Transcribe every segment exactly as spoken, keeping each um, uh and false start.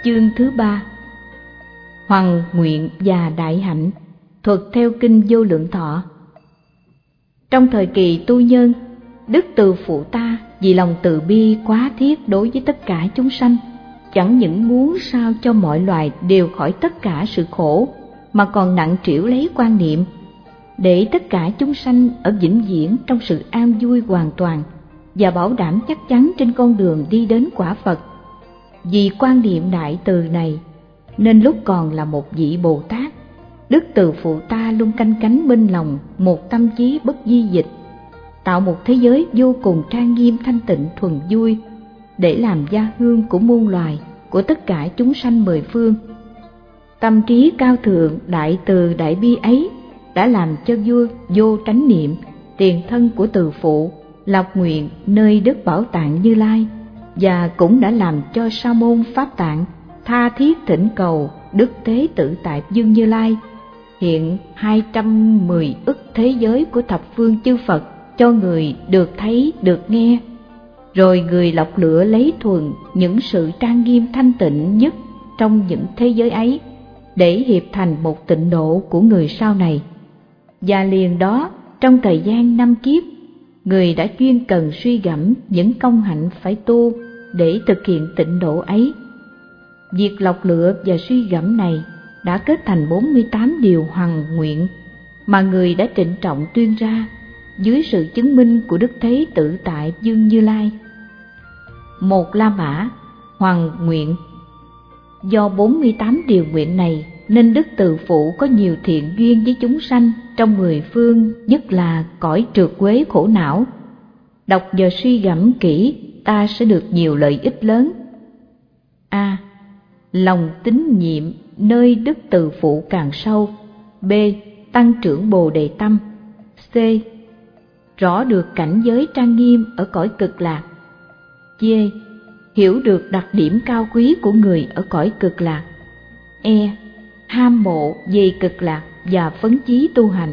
Chương thứ ba. Hoằng nguyện và đại hạnh, thuật theo kinh Vô Lượng Thọ. Trong thời kỳ tu nhân, Đức Từ Phụ ta vì lòng từ bi quá thiết đối với tất cả chúng sanh, chẳng những muốn sao cho mọi loài đều khỏi tất cả sự khổ, mà còn nặng trĩu lấy quan niệm để tất cả chúng sanh ở vĩnh viễn trong sự an vui hoàn toàn và bảo đảm chắc chắn trên con đường đi đến quả Phật. Vì quan niệm đại từ này, nên lúc còn là một vị Bồ Tát, Đức Từ Phụ ta luôn canh cánh bên lòng một tâm trí bất di dịch, tạo một thế giới vô cùng trang nghiêm thanh tịnh thuần vui, để làm gia hương của muôn loài, của tất cả chúng sanh mười phương. Tâm trí cao thượng đại từ đại bi ấy đã làm cho vua Vô Tránh Niệm, tiền thân của Từ Phụ, lập nguyện nơi Đức Bảo Tạng Như Lai, và cũng đã làm cho Sa môn Pháp Tạng tha thiết thỉnh cầu Đức Thế Tự Tại Dương Như Lai hiện hai trăm mười ức thế giới của thập phương chư Phật cho người được thấy được nghe, rồi người lọc lựa lấy thuần những sự trang nghiêm thanh tịnh nhất trong những thế giới ấy, để hiệp thành một tịnh độ của người sau này. Và liền đó, trong thời gian năm kiếp, người đã chuyên cần suy gẫm những công hạnh phải tu để thực hiện tịnh độ ấy. Việc lọc lựa và suy gẫm này đã kết thành bốn mươi tám điều hoằng nguyện mà người đã trịnh trọng tuyên ra dưới sự chứng minh của Đức Thế Tự Tại Dương Như Lai. Một La Mã hoằng nguyện. Do bốn mươi tám điều nguyện này nên Đức Từ Phụ có nhiều thiện duyên với chúng sanh trong mười phương, nhất là cõi trượt quế khổ não. Đọc và suy gẫm kỹ, ta sẽ được nhiều lợi ích lớn. A. Lòng tín nhiệm nơi Đức Từ Phụ càng sâu. B. Tăng trưởng Bồ Đề tâm. C. Rõ được cảnh giới trang nghiêm ở cõi Cực Lạc. D. Hiểu được đặc điểm cao quý của người ở cõi Cực Lạc. E. Ham mộ về Cực Lạc và phấn chí tu hành.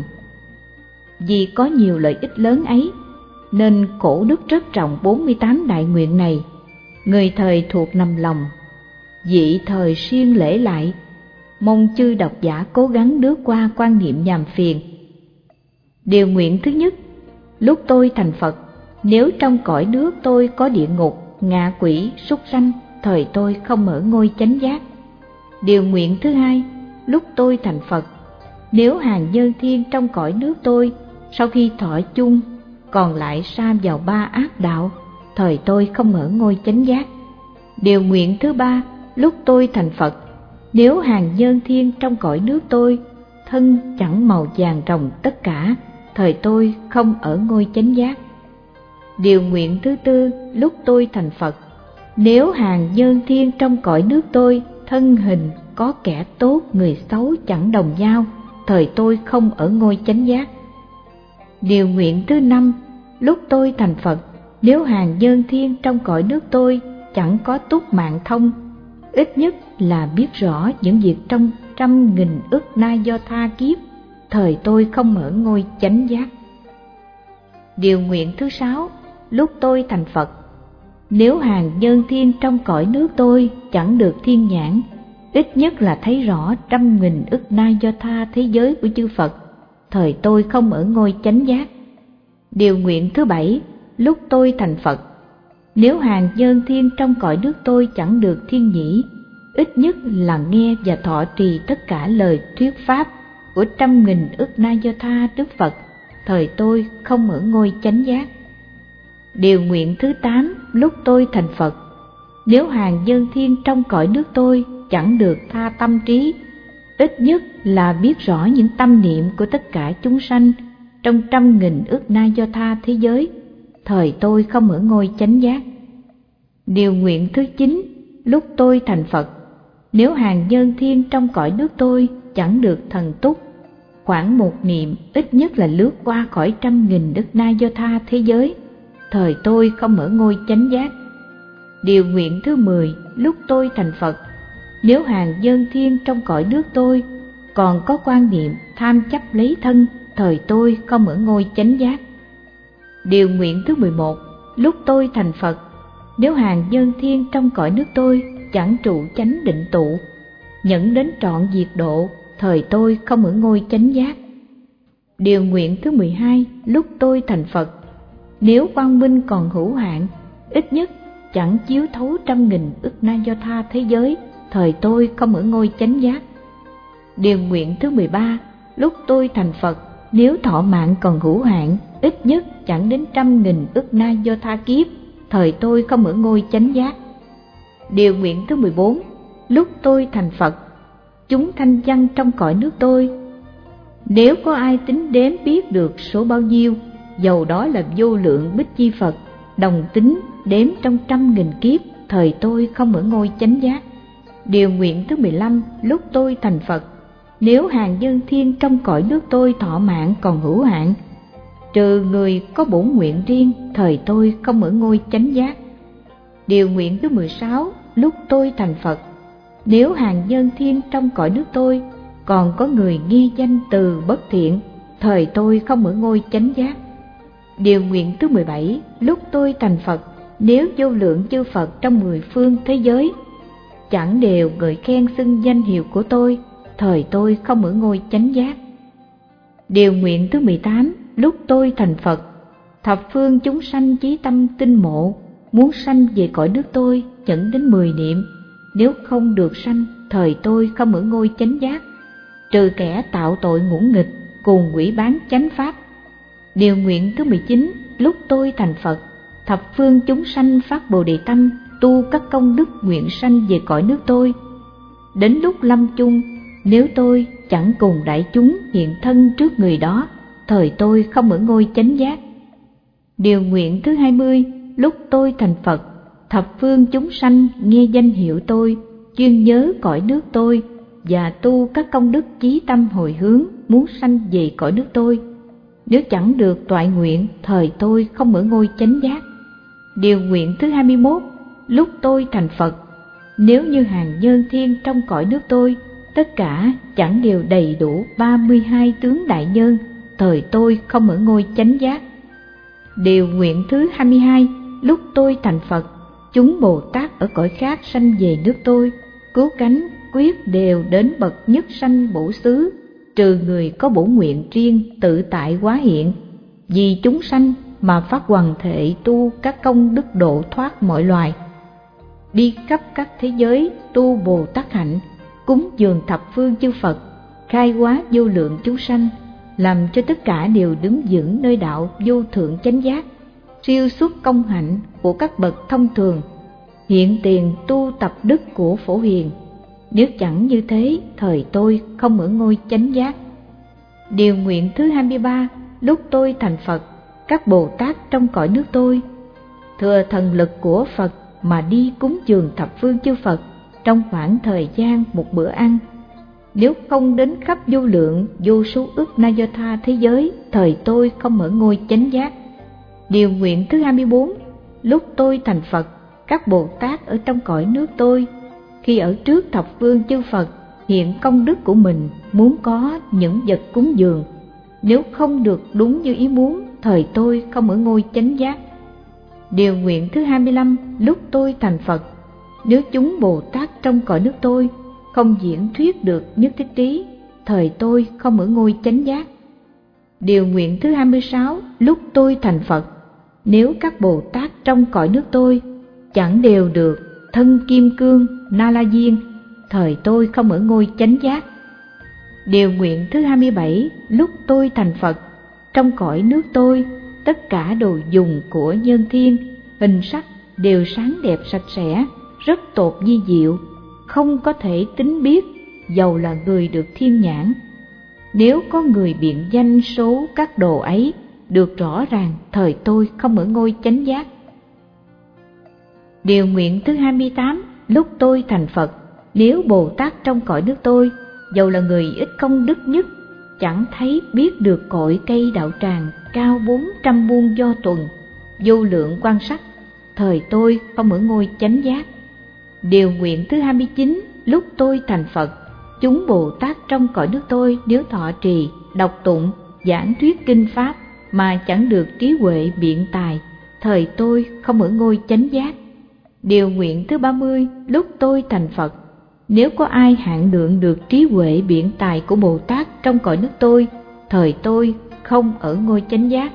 Vì có nhiều lợi ích lớn ấy, nên cổ đức rất trọng bốn mươi tám đại nguyện này, người thời thuộc nằm lòng, dị thời siêng lễ lại, mong chư độc giả cố gắng lướt qua quan niệm nhàm phiền. Điều nguyện thứ nhất: lúc tôi thành Phật, nếu trong cõi nước tôi có địa ngục, ngạ quỷ, súc sanh, thời tôi không ở ngôi chánh giác. Điều nguyện thứ hai: lúc tôi thành Phật, nếu hàng nhân thiên trong cõi nước tôi sau khi thọ chung còn lại sa vào ba ác đạo, thời tôi không ở ngôi chánh giác. Điều nguyện thứ ba: lúc tôi thành Phật, nếu hàng nhân thiên trong cõi nước tôi thân chẳng màu vàng rồng tất cả, thời tôi không ở ngôi chánh giác. Điều nguyện thứ tư: lúc tôi thành Phật, nếu hàng nhân thiên trong cõi nước tôi thân hình có kẻ tốt người xấu chẳng đồng nhau, thời tôi không ở ngôi chánh giác. Điều nguyện thứ năm: lúc tôi thành Phật, nếu hàng nhân thiên trong cõi nước tôi chẳng có túc mạng thông, ít nhất là biết rõ những việc trong trăm nghìn ức na do tha kiếp, thời tôi không ở ngôi chánh giác. Điều nguyện thứ sáu: lúc tôi thành Phật, nếu hàng nhân thiên trong cõi nước tôi chẳng được thiên nhãn, ít nhất là thấy rõ trăm nghìn ức na do tha thế giới của chư Phật, thời tôi không ở ngôi chánh giác. Điều nguyện thứ bảy: lúc tôi thành Phật, nếu hàng nhân thiên trong cõi nước tôi chẳng được thiên nhĩ, ít nhất là nghe và thọ trì tất cả lời thuyết pháp của trăm nghìn ức na do tha Đức Phật, thời tôi không ở ngôi chánh giác. Điều nguyện thứ tám: lúc tôi thành Phật, nếu hàng nhân thiên trong cõi nước tôi chẳng được tha tâm trí, ít nhất là biết rõ những tâm niệm của tất cả chúng sanh trong trăm nghìn ức na do tha thế giới, thời tôi không ở ngôi chánh giác. Điều nguyện thứ chín: lúc tôi thành Phật, nếu hàng nhân thiên trong cõi nước tôi chẳng được thần túc, khoảng một niệm ít nhất là lướt qua khỏi trăm nghìn ức na do tha thế giới, thời tôi không ở ngôi chánh giác. Điều nguyện thứ mười: lúc tôi thành Phật, nếu hàng nhân thiên trong cõi nước tôi còn có quan niệm tham chấp lấy thân, thời tôi không ở ngôi chánh giác. Điều nguyện thứ mười một: lúc tôi thành Phật, nếu hàng nhân thiên trong cõi nước tôi chẳng trụ chánh định tụ, nhẫn đến trọn diệt độ, thời tôi không ở ngôi chánh giác. Điều nguyện thứ mười hai, lúc tôi thành Phật, nếu quang minh còn hữu hạn, ít nhất chẳng chiếu thấu trăm nghìn ức na do tha thế giới, thời tôi không ở ngôi chánh giác. Điều nguyện thứ mười ba, lúc tôi thành Phật, nếu thọ mạng còn hữu hạn, ít nhất chẳng đến trăm nghìn ức na do tha kiếp, thời tôi không ở ngôi chánh giác. Điều nguyện thứ mười bốn, lúc tôi thành Phật, chúng thanh văn trong cõi nước tôi, nếu có ai tính đếm biết được số bao nhiêu, dầu đó là vô lượng bích chi Phật, đồng tính đếm trong trăm nghìn kiếp, thời tôi không ở ngôi chánh giác. Điều nguyện thứ mười lăm, lúc tôi thành Phật, nếu hàng dân thiên trong cõi nước tôi thọ mạng còn hữu hạn, trừ người có bổn nguyện riêng, thời tôi không ở ngôi chánh giác. Điều nguyện thứ mười sáu, lúc tôi thành Phật, nếu hàng dân thiên trong cõi nước tôi còn có người nghe danh từ bất thiện, thời tôi không ở ngôi chánh giác. Điều nguyện thứ mười bảy, lúc tôi thành Phật, nếu vô lượng chư Phật trong mười phương thế giới chẳng đều ngợi khen xưng danh hiệu của tôi, thời tôi không ở ngôi chánh giác. Điều nguyện thứ mười tám, lúc tôi thành Phật, thập phương chúng sanh chí tâm tinh mộ, muốn sanh về cõi nước tôi chẳng đến mười niệm, nếu không được sanh, thời tôi không ở ngôi chánh giác, trừ kẻ tạo tội ngũ nghịch, cùng quỷ bán chánh pháp. Điều nguyện thứ mười chín, lúc tôi thành Phật, thập phương chúng sanh phát Bồ Đề tâm, tu các công đức nguyện sanh về cõi nước tôi. Đến lúc lâm chung, nếu tôi chẳng cùng đại chúng hiện thân trước người đó, thời tôi không ở ngôi chánh giác. Điều nguyện thứ hai mươi, lúc tôi thành Phật, thập phương chúng sanh nghe danh hiệu tôi, chuyên nhớ cõi nước tôi và tu các công đức chí tâm hồi hướng muốn sanh về cõi nước tôi. Nếu chẳng được toại nguyện, thời tôi không ở ngôi chánh giác. Điều nguyện thứ hai mươi mốt, lúc tôi thành Phật, nếu như hàng nhân thiên trong cõi nước tôi tất cả chẳng đều đầy đủ ba mươi hai tướng đại nhân, thời tôi không ở ngôi chánh giác. Điều nguyện thứ hai mươi hai, lúc tôi thành Phật, chúng Bồ Tát ở cõi khác sanh về nước tôi, cứu cánh quyết đều đến bậc nhất sanh bổ xứ, trừ người có bổ nguyện riêng tự tại hóa hiện, vì chúng sanh mà phát hoằng thệ tu các công đức độ thoát mọi loài, đi khắp các thế giới tu Bồ Tát hạnh, cúng dường thập phương chư Phật, khai hóa vô lượng chúng sanh, làm cho tất cả đều đứng vững nơi đạo vô thượng chánh giác, siêu xuất công hạnh của các bậc thông thường, hiện tiền tu tập đức của Phổ Hiền. Nếu chẳng như thế, thời tôi không ở ngôi chánh giác. Điều nguyện thứ hai mươi ba, lúc tôi thành Phật, các Bồ Tát trong cõi nước tôi thừa thần lực của Phật mà đi cúng dường thập phương chư Phật trong khoảng thời gian một bữa ăn. Nếu không đến khắp vô lượng vô số ức na do tha thế giới, thời tôi không ở ngôi chánh giác. Điều nguyện thứ hai mươi bốn, lúc tôi thành Phật, các Bồ Tát ở trong cõi nước tôi khi ở trước thập phương chư Phật hiện công đức của mình muốn có những vật cúng dường, nếu không được đúng như ý muốn, thời tôi không ở ngôi chánh giác. Điều nguyện thứ hai mươi lăm, lúc tôi thành Phật, nếu chúng Bồ Tát trong cõi nước tôi không diễn thuyết được nhất thiết trí, thời tôi không ở ngôi chánh giác. Điều nguyện thứ hai mươi sáu, lúc tôi thành Phật, nếu các Bồ Tát trong cõi nước tôi chẳng đều được thân kim cương na la diên, thời tôi không ở ngôi chánh giác. Điều nguyện thứ hai mươi bảy, lúc tôi thành Phật, trong cõi nước tôi tất cả đồ dùng của nhân thiên hình sắc đều sáng đẹp sạch sẽ, rất tột vi diệu, không có thể tính biết, dầu là người được thiên nhãn. Nếu có người biện danh số các đồ ấy được rõ ràng, thời tôi không ở ngôi chánh giác. Điều nguyện thứ hai mươi tám, lúc tôi thành Phật, nếu Bồ Tát trong cõi nước tôi, dầu là người ít công đức nhất, chẳng thấy biết được cội cây đạo tràng cao bốn trăm muôn do tuần, vô lượng quan sắc, thời tôi không ở ngôi chánh giác. Điều nguyện thứ hai mươi chín, lúc tôi thành Phật, chúng Bồ Tát trong cõi nước tôi nếu thọ trì, đọc tụng, giảng thuyết kinh pháp mà chẳng được trí huệ biện tài, thời tôi không ở ngôi chánh giác. Điều nguyện thứ ba mươi, lúc tôi thành Phật, nếu có ai hạn lượng được trí huệ biện tài của Bồ Tát trong cõi nước tôi, thời tôi không ở ngôi chánh giác.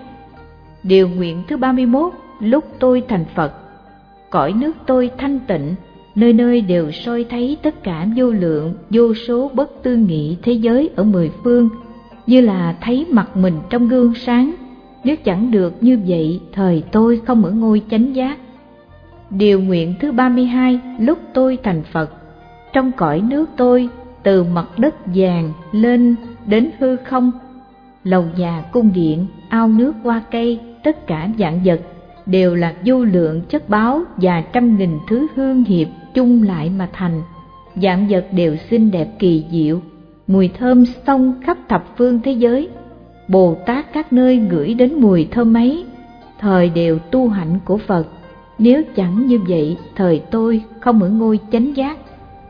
Điều nguyện thứ ba mươi mốt, lúc tôi thành Phật, cõi nước tôi thanh tịnh, nơi nơi đều soi thấy tất cả vô lượng, vô số bất tư nghị thế giới ở mười phương, như là thấy mặt mình trong gương sáng. Nếu chẳng được như vậy, thời tôi không ở ngôi chánh giác. Điều nguyện thứ ba mươi hai, lúc tôi thành Phật, trong cõi nước tôi, từ mặt đất vàng lên đến hư không, lầu nhà cung điện, ao nước hoa cây, tất cả vạn vật đều là vô lượng chất báu và trăm nghìn thứ hương hiệp chung lại mà thành. Vạn vật đều xinh đẹp kỳ diệu, mùi thơm xông khắp thập phương thế giới. Bồ Tát các nơi ngửi đến mùi thơm ấy, thời đều tu hạnh của Phật. Nếu chẳng như vậy, thời tôi không ở ngôi chánh giác.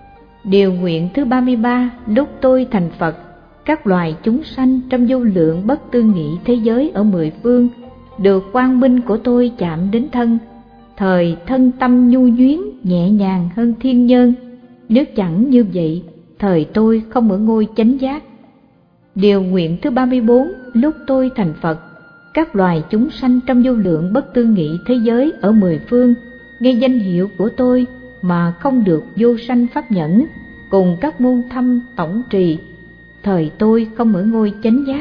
Điều nguyện thứ ba mươi ba, lúc tôi thành Phật, các loài chúng sanh trong vô lượng bất tư nghị thế giới ở mười phương được quang minh của tôi chạm đến thân, thời thân tâm nhu nhuyến nhẹ nhàng hơn thiên nhân. Nếu chẳng như vậy, thời tôi không ở ngôi chánh giác. Điều nguyện thứ ba mươi bốn, lúc tôi thành Phật, các loài chúng sanh trong vô lượng bất tư nghị thế giới ở mười phương nghe danh hiệu của tôi mà không được vô sanh pháp nhẫn cùng các môn thâm tổng trì, thời tôi không ở ngôi chánh giác.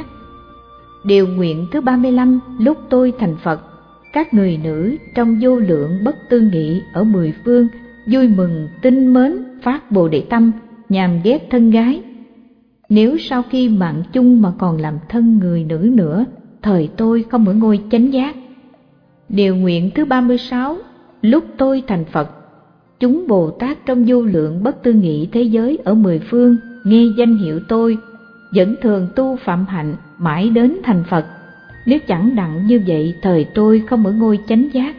Điều nguyện thứ ba mươi lăm, lúc tôi thành Phật, các người nữ trong vô lượng bất tư nghị ở mười phương vui mừng tinh mến phát bồ đề tâm, nhàm ghét thân gái. Nếu sau khi mạng chung mà còn làm thân người nữ nữa, thời tôi không ở ngôi chánh giác. Điều nguyện thứ ba mươi sáu, lúc tôi thành Phật, chúng Bồ Tát trong vô lượng bất tư nghị thế giới ở mười phương nghe danh hiệu tôi, vẫn thường tu phạm hạnh mãi đến thành Phật. Nếu chẳng đặng như vậy, thời tôi không ở ngôi chánh giác.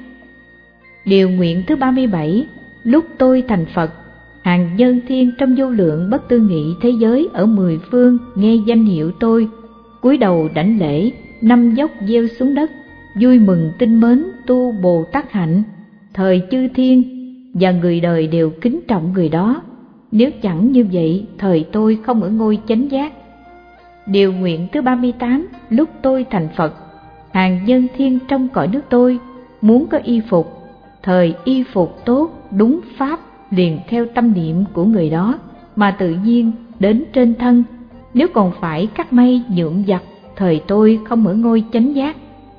Điều nguyện thứ ba mươi bảy, lúc tôi thành Phật, hàng nhân thiên trong vô lượng bất tư nghị thế giới ở mười phương nghe danh hiệu tôi, cúi đầu đảnh lễ, năm dốc gieo xuống đất, vui mừng tinh mến tu Bồ Tát hạnh, thời chư thiên và người đời đều kính trọng người đó. Nếu chẳng như vậy, thời tôi không ở ngôi chánh giác. Điều nguyện thứ ba mươi tám, lúc tôi thành Phật, hàng nhân thiên trong cõi nước tôi muốn có y phục, thời y phục tốt đúng pháp liền theo tâm niệm của người đó mà tự nhiên đến trên thân. Nếu còn phải cắt may nhuộm giặt, thời tôi không ở ngôi chánh giác.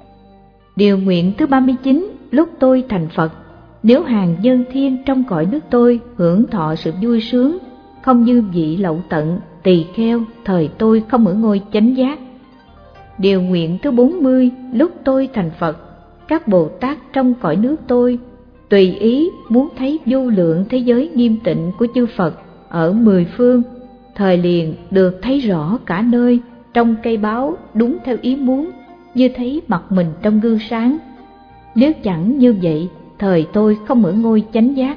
Điều nguyện thứ ba mươi chín, lúc tôi thành Phật, nếu hàng nhân thiên trong cõi nước tôi hưởng thọ sự vui sướng, không như vị lậu tận, tỳ kheo, thời tôi không ở ngôi chánh giác. Điều nguyện thứ bốn mươi, lúc tôi thành Phật, các Bồ Tát trong cõi nước tôi tùy ý muốn thấy vô lượng thế giới nghiêm tịnh của chư Phật ở mười phương, thời liền được thấy rõ cả nơi trong cây báo đúng theo ý muốn, như thấy mặt mình trong gương sáng. Nếu chẳng như vậy, thời tôi không ở ngôi chánh giác.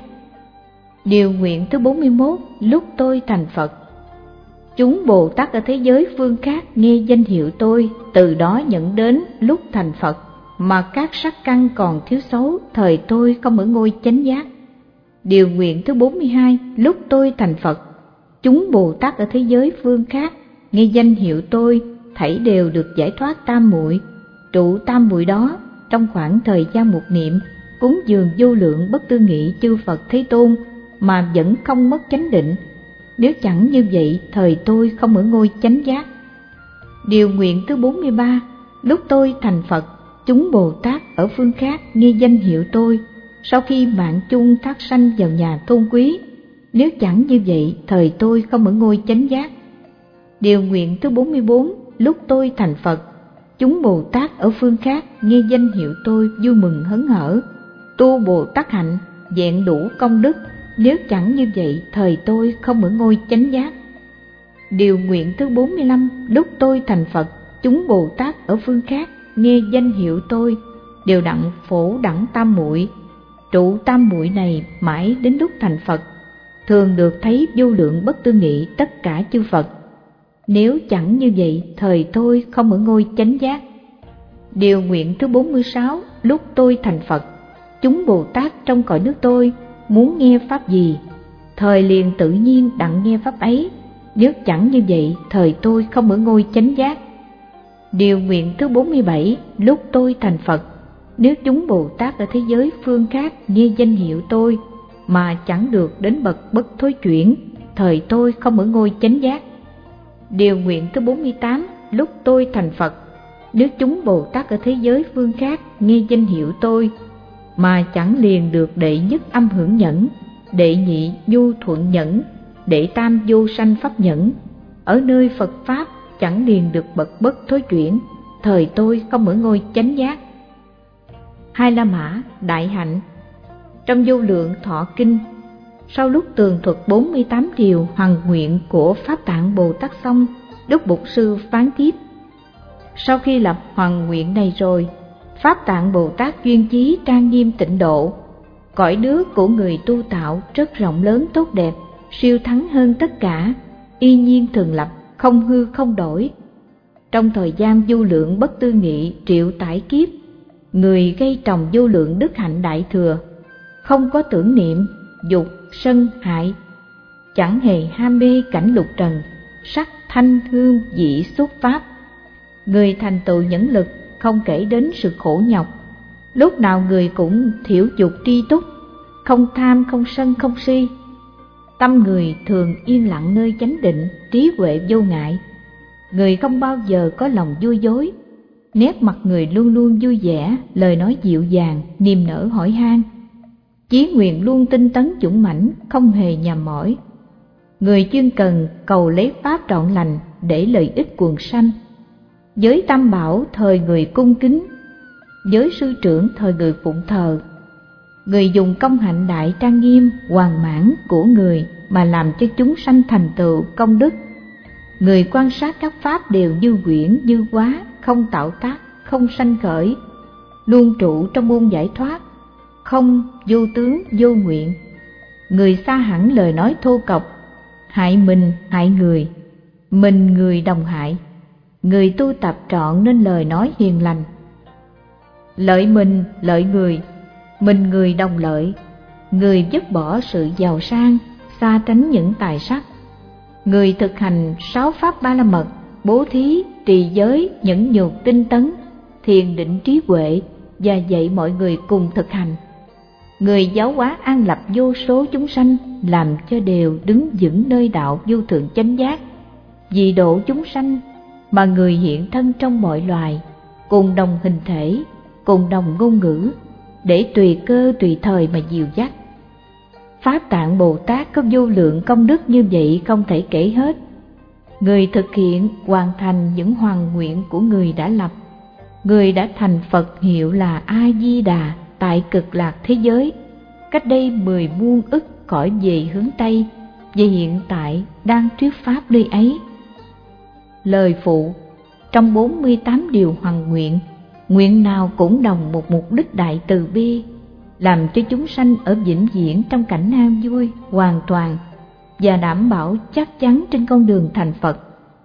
Điều nguyện thứ bốn mươi mốt, lúc tôi thành Phật, chúng Bồ Tát ở thế giới phương khác nghe danh hiệu tôi, từ đó nhận đến lúc thành Phật mà các sắc căn còn thiếu xấu, thời tôi không ở ngôi chánh giác. Điều nguyện thứ bốn mươi hai, lúc tôi thành Phật, chúng Bồ Tát ở thế giới phương khác nghe danh hiệu tôi, thảy đều được giải thoát tam muội. Trụ tam muội đó trong khoảng thời gian một niệm cúng dường vô lượng bất tư nghị chư Phật Thế Tôn mà vẫn không mất chánh định. Nếu chẳng như vậy, thời tôi không ở ngôi chánh giác. Điều nguyện thứ bốn mươi ba, lúc tôi thành Phật, chúng Bồ Tát ở phương khác nghe danh hiệu tôi, sau khi mạng chung thác sanh vào nhà tôn quý. Nếu chẳng như vậy, thời tôi không ở ngôi chánh giác. Điều nguyện thứ bốn mươi bốn, lúc tôi thành Phật, chúng Bồ Tát ở phương khác nghe danh hiệu tôi vui mừng hớn hở, tu Bồ Tát hạnh, vẹn đủ công đức. Nếu chẳng như vậy, thời tôi không ở ngôi chánh giác. Điều nguyện thứ bốn mươi lăm, lúc tôi thành Phật, chúng Bồ Tát ở phương khác nghe danh hiệu tôi, đều đặng phổ đẳng tam muội. Trụ tam muội này mãi đến lúc thành Phật, thường được thấy vô lượng bất tư nghị tất cả chư Phật. Nếu chẳng như vậy, thời tôi không ở ngôi chánh giác. Điều nguyện thứ bốn mươi sáu, lúc tôi thành Phật, chúng Bồ Tát trong cõi nước tôi muốn nghe pháp gì, thời liền tự nhiên đặng nghe pháp ấy. Nếu chẳng như vậy, thời tôi không ở ngôi chánh giác. Điều nguyện thứ bốn mươi bảy, lúc tôi thành Phật, nếu chúng Bồ Tát ở thế giới phương khác nghe danh hiệu tôi mà chẳng được đến bậc bất thối chuyển, thời tôi không ở ngôi chánh giác. Điều nguyện thứ bốn mươi tám, lúc tôi thành Phật, nếu chúng Bồ Tát ở thế giới phương khác nghe danh hiệu tôi mà chẳng liền được đệ nhất âm hưởng nhẫn, đệ nhị nhu thuận nhẫn, đệ tam vô sanh pháp nhẫn, ở nơi Phật Pháp chẳng liền được bậc bất thối chuyển, thời tôi không ở ngôi chánh giác. Hai La Mã Đại Hạnh. Trong Vô Lượng Thọ Kinh, sau lúc tường thuật bốn mươi tám điều hoằng nguyện của Pháp Tạng Bồ Tát xong, Đức Bụt Sư phán tiếp: sau khi lập hoằng nguyện này rồi, Pháp Tạng Bồ Tát duyên chí trang nghiêm tịnh độ, cõi nước của người tu tạo rất rộng lớn tốt đẹp, siêu thắng hơn tất cả, y nhiên thường lập, không hư không đổi. Trong thời gian vô lượng bất tư nghị triệu tải kiếp, người gây trồng vô lượng đức hạnh đại thừa, không có tưởng niệm, dục, sân, hại, chẳng hề ham mê cảnh lục trần, sắc, thanh, hương, vị, xúc pháp. Người thành tựu nhẫn lực, không kể đến sự khổ nhọc, lúc nào người cũng thiểu dục tri túc, không tham, không sân, không si. Tâm người thường yên lặng nơi chánh định, trí huệ vô ngại. Người không bao giờ có lòng vui dối, nét mặt người luôn luôn vui vẻ, lời nói dịu dàng, niềm nở hỏi han. Chí nguyện luôn tinh tấn dũng mãnh, không hề nhàm mỏi. Người chuyên cần cầu lấy pháp trọn lành để lợi ích quần sanh. Giới tam bảo thời người cung kính, giới sư trưởng thời người phụng thờ. Người dùng công hạnh đại trang nghiêm, hoàn mãn của người mà làm cho chúng sanh thành tựu công đức. Người quan sát các pháp đều như quyển như hóa, không tạo tác, không sanh khởi, luôn trụ trong môn giải thoát, không vô tướng vô nguyện. Người xa hẳn lời nói thô cộc, hại mình hại người, mình người đồng hại. Người tu tập trọn nên lời nói hiền lành, lợi mình lợi người, mình người đồng lợi. Người dứt bỏ sự giàu sang, xa tránh những tài sắc. Người thực hành sáu pháp ba la mật, bố thí, trì giới, nhẫn nhục, tinh tấn, thiền định, trí huệ, và dạy mọi người cùng thực hành. Người giáo hóa an lập vô số chúng sanh, làm cho đều đứng vững nơi đạo vô thượng chánh giác. Vì độ chúng sanh mà người hiện thân trong mọi loài, cùng đồng hình thể, cùng đồng ngôn ngữ, để tùy cơ tùy thời mà dìu dắt. Pháp Tạng Bồ Tát có vô lượng công đức như vậy không thể kể hết. Người thực hiện hoàn thành những hoằng nguyện của người đã lập, người đã thành Phật hiệu là A Di Đà tại Cực Lạc thế giới, cách đây mười muôn ức cõi về hướng Tây, và hiện tại đang thuyết pháp nơi ấy. Lời phụ: trong bốn mươi tám điều hoằng nguyện, nguyện nào cũng đồng một mục đích đại từ bi, làm cho chúng sanh ở vĩnh viễn trong cảnh an vui hoàn toàn, và đảm bảo chắc chắn trên con đường thành Phật.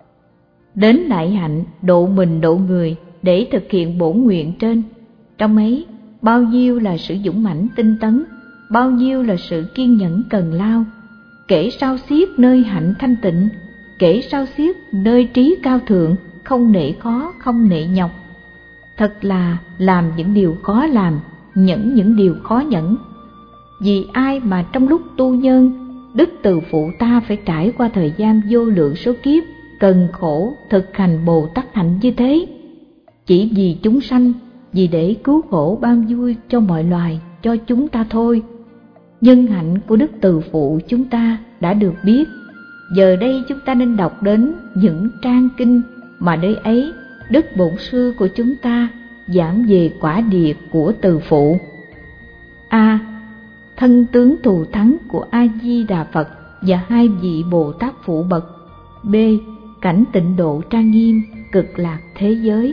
Đến đại hạnh độ mình độ người để thực hiện bổn nguyện trên, trong ấy bao nhiêu là sự dũng mãnh tinh tấn, bao nhiêu là sự kiên nhẫn cần lao, kể sao xiết nơi hạnh thanh tịnh, kể sao xiết nơi trí cao thượng, không nể khó không nể nhọc. Thật là làm những điều khó làm, nhẫn những điều khó nhẫn. Vì ai mà trong lúc tu nhân, đức từ phụ ta phải trải qua thời gian vô lượng số kiếp cần khổ thực hành Bồ Tát hạnh như thế, chỉ vì chúng sanh, vì để cứu khổ ban vui cho mọi loài, cho chúng ta thôi. Nhân hạnh của đức từ phụ chúng ta đã được biết. Giờ đây chúng ta nên đọc đến những trang kinh mà nơi ấy đức bổn sư của chúng ta giảng về quả địa của từ phụ. A. Thân tướng thù thắng của A Di Đà Phật và hai vị Bồ Tát phụ bậc. B. Cảnh tịnh độ trang nghiêm Cực Lạc thế giới.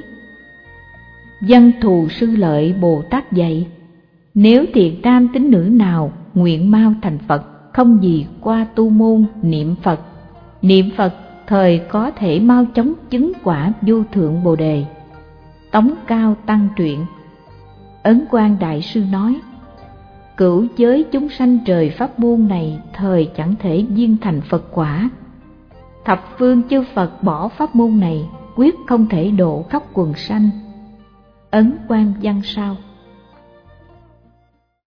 Văn thù sư lợi Bồ Tát dạy: nếu thiện nam tín nữ nào nguyện mau thành Phật, không gì qua tu môn niệm Phật, niệm Phật thời có thể mau chóng chứng quả vô thượng Bồ đề. Tống Cao Tăng truyện. Ấn Quang Đại Sư nói: cửu giới chúng sanh trời pháp môn này thời chẳng thể viên thành Phật quả. Thập phương chư Phật bỏ pháp môn này, quyết không thể độ khắp quần sanh. Ấn Quang văn sao.